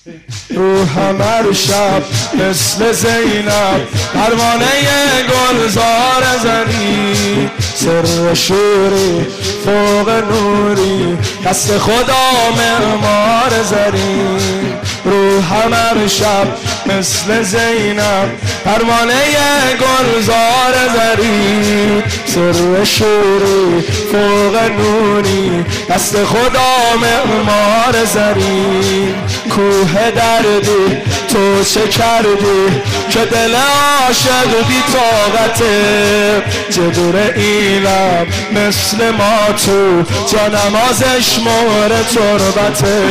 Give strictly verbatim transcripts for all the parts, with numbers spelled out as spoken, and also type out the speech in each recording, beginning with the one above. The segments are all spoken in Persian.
روحم هر شب مثل زینب پروانه گلزار زنی، سر شوری فوق نوری دست خدا معمار زرین. روحم هر شب مثل زینب پروانه گلزار زرین، سر شوری فوق نوری دست خدا معمار زرین. کوه دردی تو چه کردی که دل عاشق بی طاقته، جبرئیلم مثل ما تو جانمازش مهر تربته،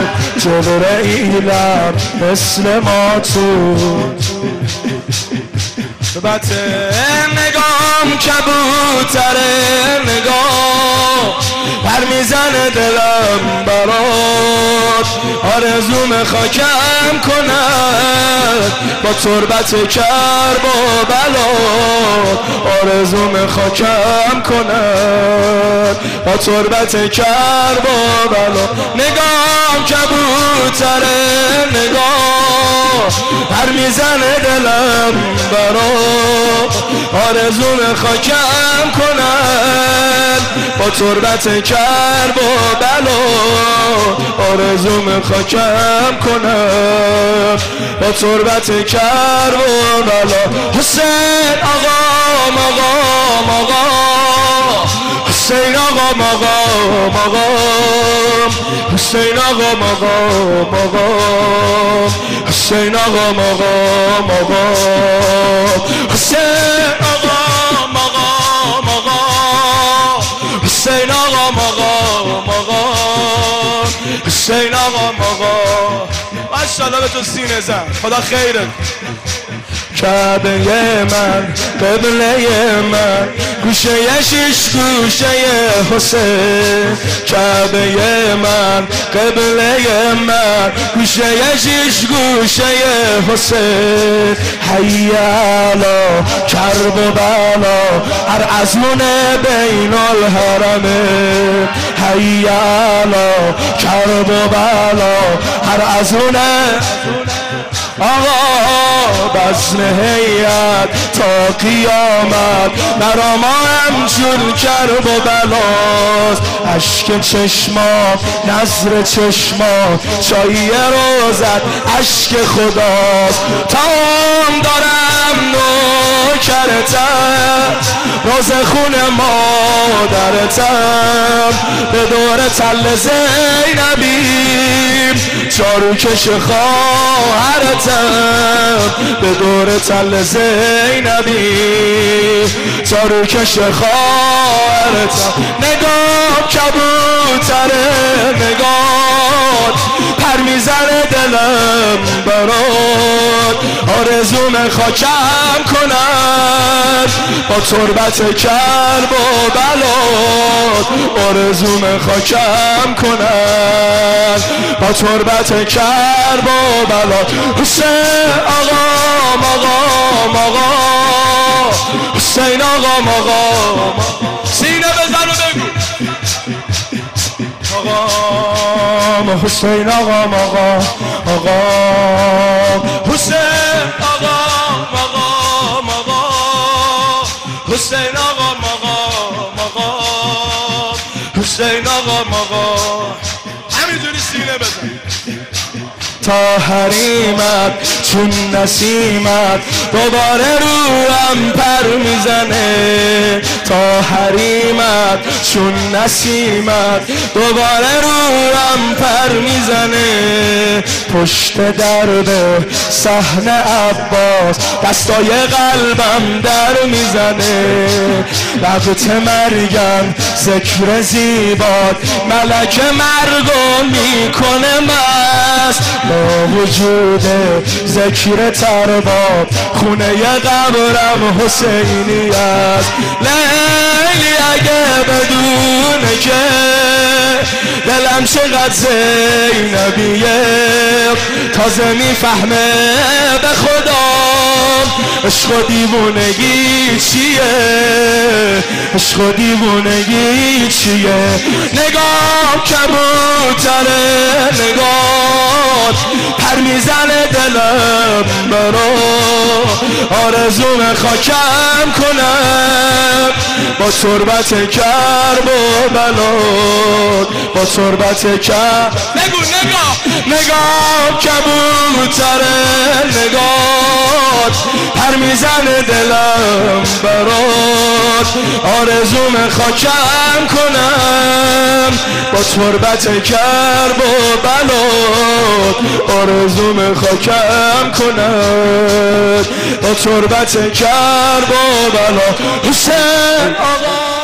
جبرئیلم مثل ما تو تربته. نگام کبوتره نگاه پر میزنه دلم برات، آرزوم خاکم کند با تربت کرب و بلا، آرزوم خاکم کند با تربت کرب و بلا. نگام کبوتره نگاه پر میزنه دلم برات، آرزوم خاکم کند با تربت کرب و بلا، آرزوم خاکم کنم با تربت کرب و بلا. حسین آقا مقام آقا، حسین آقا مقام آقا، حسین آقا مقام آقا، حسین آقا مقام آقا، حسین آقا مقام آقا، حسین آقا مقام آقا، حسین آقا مقام. ماشاءالله به تو سینه زن، خدا خیرت. کعبه من قبله من گوشه شش گوشه حسین، کعبه من قبله من گوشه شش گوشه حسین. حی علی کرب و بلا هر ازمون بین الحرمین، حی علی کرب و بلا هر ازمون آقا بزن هیئت تا قیامت مرا همچون کرب و بلاست. اشک چشما نظر چشما چایی روزت اشک خداست. تام دارم نوکرتم روز خون مادرتم، به دور تل زینبیم چارو کش خواهرتم، به دور تل زینبی چارو کش خواهرتم. نگاه کبوتره نگاه پر میزنه دلم برات، آرزوم خاکم کند با تربت کرب و بلات، آرزوم خاکم کند با تربت کرب و بلات. حسین آقا مقام آقا، حسین آقا مقام. سینه بزن و بگو آقا حسین آقا مقام آقا، حسین آقا مقام آقا، حسین آقا مقام آقا، حسین آقا مقام. همینجوری سینه بزن. تا حریمت چون نسیمت دوباره روم پر میزنه، تا حریمت چون نسیمت دوباره روم پر میزنه. پشت درب صحن عباس دستای قلبم در میزنه، وقت مرگم ذکر زیبات ملک مرگو میکنه مست. با وجود ذکر ترباب خونه قبرم حسینی است. لیلی اگه بدونه که دلم چقدر زینبیه، تازه میفهمه به خدا عشق و دیوونگی چیه، عشق و دیوونگی چیه. نگاه کبوتره نگاه پر میزنه دلم برا آرزوم خاکم کنم با تربت کرب و بلاد با تربت کرب نگو نگاه نگاه کبوتره نگاه پر میزنه دلم برات آرزوم خاکم کنم با تربت کرب و بلاد آرزوم خاکم کنم با تربت کرب و بلاد حسین آقا